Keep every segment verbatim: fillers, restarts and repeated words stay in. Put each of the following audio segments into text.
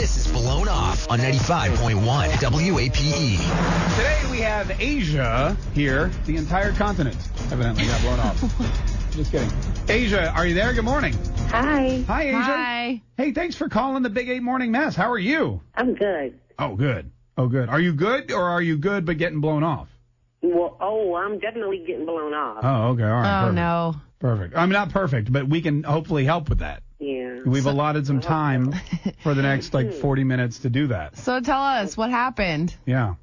This is Blown Off on ninety-five point one W A P E. Today we have Asia here. The entire continent evidently got blown off. Just kidding. Asia, are you there? Good morning. Hi. Hi, Asia. Hi. Hey, thanks for calling the Big Eight Morning Mess. How are you? I'm good. Oh, good. Oh, good. Are you good or are you good but getting blown off? Well, oh, I'm definitely getting blown off. Oh, okay. All right. Oh, perfect. no. Perfect. I'm not perfect, but we can hopefully help with that. Yeah. We've allotted some time for the next, like, forty minutes to do that. So tell us, what happened? Yeah.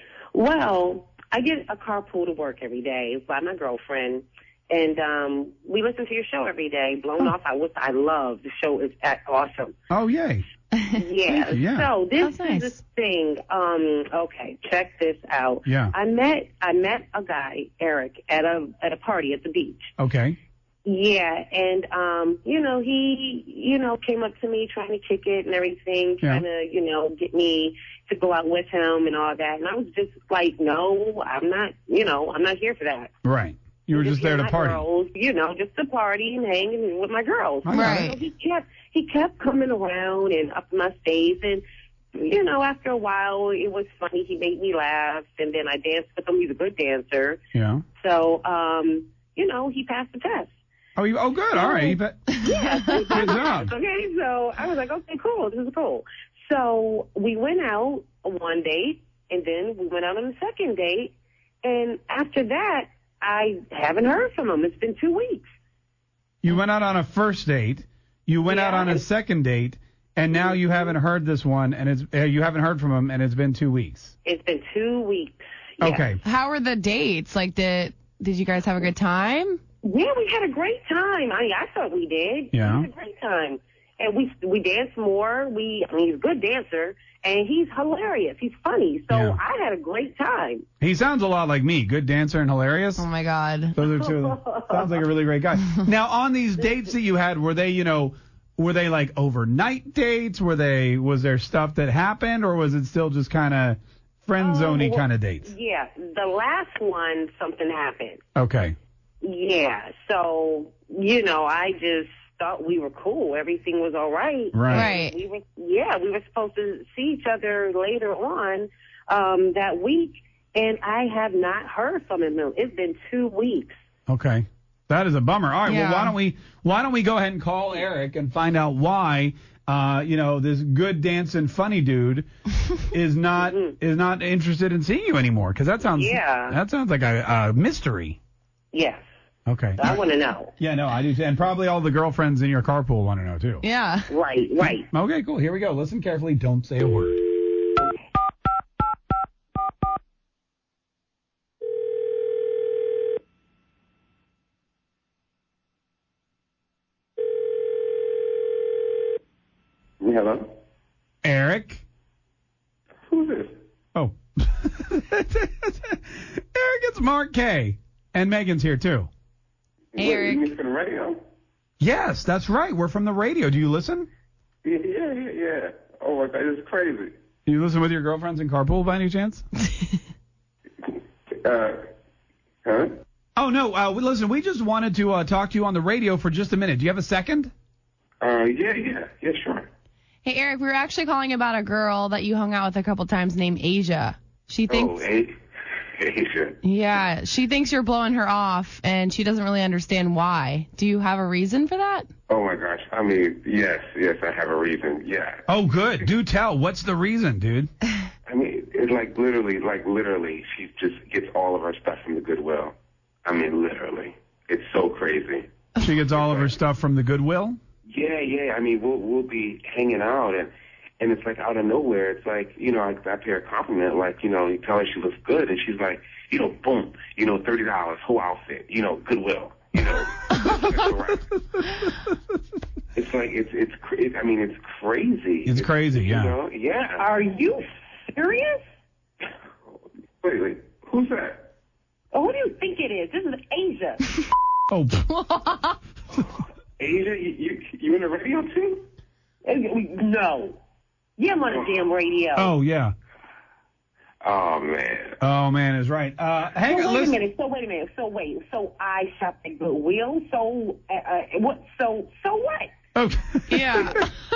Well, I get a carpool to work every day by my girlfriend, and um, we listen to your show every day. Blown Oh. Off, I was, I love the show. Is awesome. Oh, yay. Yeah. Yeah. So this That's nice. is the thing. Um, okay, check this out. Yeah. I met I met a guy, Eric, at a at a party at the beach. Okay. Yeah, and um, you know, he, you know, came up to me trying to kick it and everything, Yeah. trying to, you know, get me to go out with him and all that. And I was just like, no, I'm not, you know, I'm not here for that. Right. You were I'm just there here to with my party. Girls, you know, just to party and hang and with my girls. I got Right. So he kept he kept coming around and up my face, and you know, after a while, it was funny. He made me laugh, and then I danced with him. He's a good dancer, Yeah. so um, you know, he passed the test. Oh, you, oh, good. All right. But, Yeah, good job. okay, so I was like, okay, cool, this is cool. So we went out on one date, and then we went out on the second date, and after that, I haven't heard from him. It's been two weeks. You went out on a first date. You went out Yeah. on a second date, and now you haven't heard this one, and it's uh, you haven't heard from him, and it's been two weeks. It's been two weeks. Yeah. Okay. How were the dates? Like, did did you guys have a good time? Yeah, we had a great time. I mean, I thought we did. Yeah. We had a great time. And we we danced more. We, I mean, he's a good dancer, and he's hilarious. He's funny. So Yeah. I had a great time. He sounds a lot like me. Good dancer and hilarious. Oh, my God. Those are two. Sounds like a really great guy. Now, on these dates that you had, were they, you know, were they like overnight dates? Were they, was there stuff that happened, or was it still just kind of friend zoney Oh, kind of dates? Yeah, the last one, something happened. Okay. Yeah, so, you know, I just thought we were cool. Everything was all right. Right. Right. We were, yeah, we were supposed to see each other later on um, that week, and I have not heard from him. It's been two weeks. Okay. That is a bummer. All right. Yeah. Well, why don't we why don't we go ahead and call Eric and find out why uh, you know, this good dancing funny dude is not is not interested in seeing you anymore? Because that sounds Yeah. that sounds like a, a mystery. Yes, Okay. I want to know. Yeah, no, I do, too. And probably all the girlfriends in your carpool want to know too. Yeah. Right, right. Okay, cool. Here we go. Listen carefully. Don't say a word. Hello? Eric. Who's this? Oh. Eric, it's Mark K. And Megan's here too. Hey, Eric. Wait, you from the radio? Yes, that's right. We're from the radio. Do you listen? Yeah, yeah, yeah, yeah. Oh, my God, this is crazy. Do you listen with your girlfriends in carpool by any chance? Uh, huh? Oh, no. Uh, listen, we just wanted to uh, talk to you on the radio for just a minute. Do you have a second? Uh, yeah, yeah, yeah, sure. Hey, Eric, we were actually calling about a girl that you hung out with a couple times named Asia. She thinks, Oh, hey, Asia. yeah, she thinks you're blowing her off, and she doesn't really understand why. Do you have a reason for that? Oh, my gosh. I mean, yes, yes, I have a reason. Yeah. Oh, good. Do tell. What's the reason, dude? I mean, it's like literally, like literally, she just gets all of her stuff from the Goodwill. I mean, literally. It's so crazy. She gets all of her stuff from the Goodwill? Yeah, yeah. I mean, we'll we'll be hanging out, and and it's like out of nowhere. It's like, you know, I, I pay her a compliment, like, you know, you tell her she looks good, and she's like, you know, boom, you know, thirty dollars, whole outfit, you know, Goodwill, you know. It's like it's it's crazy. I mean, it's crazy. It's crazy, yeah. You know? Yeah. Are you serious? Wait, wait. Who's that? Oh, who do you think it is? This is Asia. Oh, Asia, you, you you in the radio too? No. Yeah, I'm on the damn radio. oh yeah. Oh man. Oh, man, is right. Uh, hang So on, wait a listen. minute. So wait a minute. So wait. So I shopped at Goodwill. So uh, uh, what? So so what? Okay. Yeah.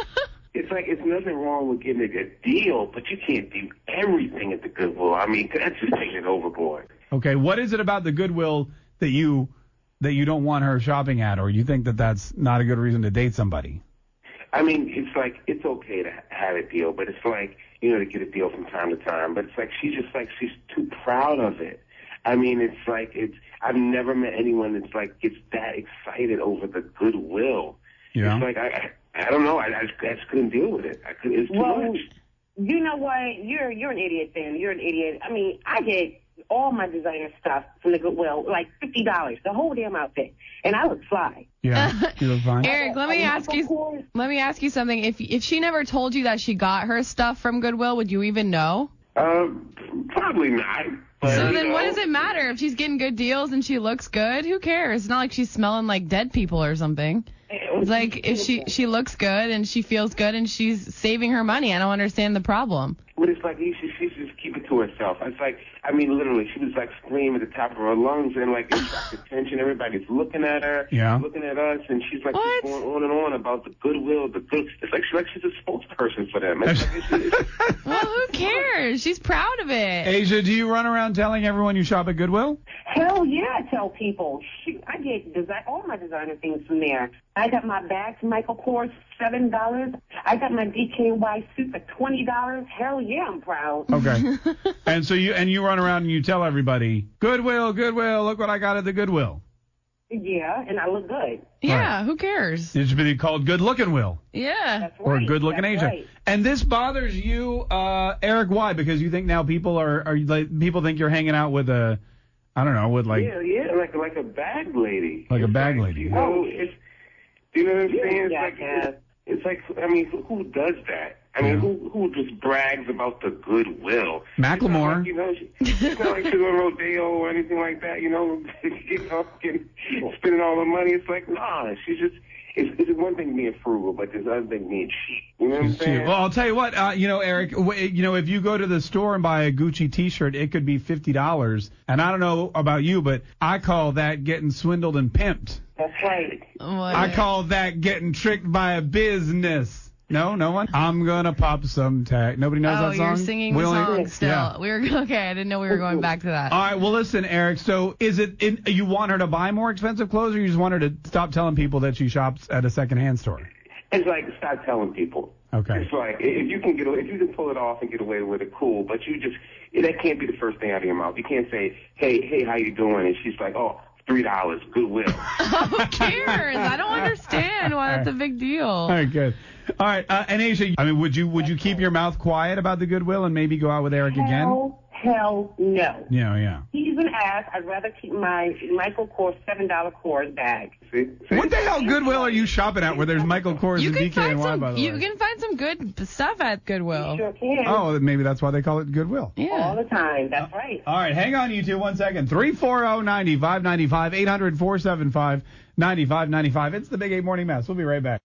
It's like it's nothing wrong with getting a good deal, but you can't do everything at the Goodwill. I mean, that's just taking it overboard. Okay, what is it about the Goodwill that you that you don't want her shopping at, or you think that that's not a good reason to date somebody? I mean, it's like it's okay to have a deal, but it's like, you know, to get a deal from time to time. But it's like she's just like she's too proud of it. I mean, it's like it's. I've never met anyone that's like gets that excited over the Goodwill. Yeah. It's like I, I, I don't know. I, I, just, I just couldn't deal with it. I could. It's too Well, much. you know what? You're you're an idiot, then. You're an idiot. I mean, I get all my designer stuff from the Goodwill, like fifty dollars, the whole damn outfit, and I look fly. Yeah, you look fine. Eric, let me ask you. Let me ask you something. If if she never told you that she got her stuff from Goodwill, would you even know? Um, probably not. But, So you then, know, what does it matter if she's getting good deals and she looks good? Who cares? It's not like she's smelling like dead people or something. It's like if she she looks good and she feels good and she's saving her money. I don't understand the problem. But it's like she she should just keep it to herself. It's like, I mean, literally, she was like screaming at the top of her lungs, and like it attracted attention. Everybody's looking at her, Yeah. looking at us, and she's like What? just going on and on about the Goodwill, the good. It's like she's like she's a spokesperson for them. It's like, it's, it's, Well, who cares? She's proud of it. Asia, do you run around telling everyone you shop at Goodwill? Hell yeah, I tell people. Shoot, I get design, all my designer things from there. I got my bags from Michael Kors, seven dollars. I got my D K N Y suit for twenty dollars. Hell yeah, I'm proud. Okay. and so you and you run around and you tell everybody, Goodwill, Goodwill, look what I got at the Goodwill. Yeah, and I look good. Yeah, Right. who cares? It should be called Good Looking Will Yeah. That's or right. Good Looking That's Asia. right. And this bothers you, uh, Eric? Why? Because you think now people are are like people think you're hanging out with a, I don't know, with like yeah, yeah, like like a bag lady. Like a It's bag like, lady. You know, it's you know what I'm Yeah, saying? It's yeah, like yeah. it's, it's like I mean, who, who does that? I mean, Yeah. who who just brags about the Goodwill? Macklemore. It's not like, you know, she, it's not like she's on rodeo or anything like that. You know, you know, getting, spending all the money. It's like nah, she's just. It's, it's one thing being frugal, but there's other thing being cheap. You know what I'm saying? Well, I'll tell you what, uh, you know, Eric, w- you know, if you go to the store and buy a Gucci T-shirt, it could be fifty dollars. And I don't know about you, but I call that getting swindled and pimped. That's right. What? I call that getting tricked by a business. No, no one. I'm gonna pop some tag. Nobody knows Oh, that song. you're singing We the only- song still. Yeah. We were okay. I didn't know we were going back to that. All right. Well, listen, Eric. So, is it in, you want her to buy more expensive clothes, or you just want her to stop telling people that she shops at a secondhand store? It's like stop telling people. Okay. It's like if you can get away, if you can pull it off and get away with it, cool. But you just that can't be the first thing out of your mouth. You can't say, "Hey, hey, how you doing?" And she's like, "Oh, three dollars, Goodwill." Who cares? I don't understand why that's a big deal. All right. Good. All right. Uh, and Asia, I mean, would you would you keep your mouth quiet about the Goodwill and maybe go out with Eric again? Hell, hell no. Yeah. Yeah. He's an ass. I'd rather keep my Michael Kors seven dollar Kors bag. See? See? What the hell Goodwill are you shopping at where there's Michael Kors You and can D K N find Y, some. by the You way? can find some good stuff at Goodwill. Sure can. Oh, maybe that's why they call it Goodwill. All Yeah. the time. That's right. All right, hang on, you two, one second. three four zero, nine five nine five, eight hundred, four seven five, nine five nine five. It's the Big eight Morning Mess. We'll be right back.